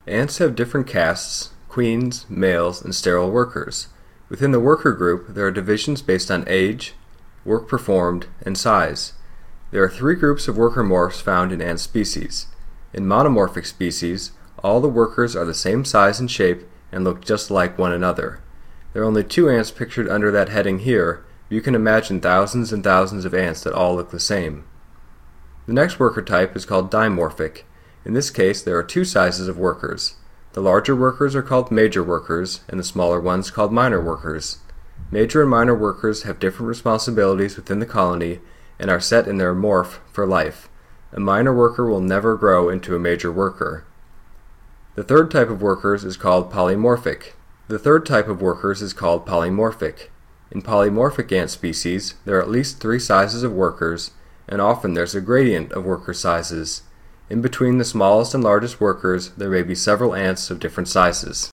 Ants have different castes, queens, males, and sterile workers. Within the worker group, there are divisions based on age, work performed, and size. There are three groups of worker morphs found in ant species. In monomorphic species, all the workers are the same size and shape and look just like one another. There are only two ants pictured under that heading here, but you can imagine thousands and thousands of ants that all look the same. The next worker type is called dimorphic. In this case, there are two sizes of workers. The larger workers are called major workers, and the smaller ones called minor workers. Major and minor workers have different responsibilities within the colony and are set in their morph for life. A minor worker will never grow into a major worker. The third type of workers is called polymorphic. In polymorphic ant species, there are at least three sizes of workers, and often there's a gradient of worker sizes. In between the smallest and largest workers, there may be several ants of different sizes.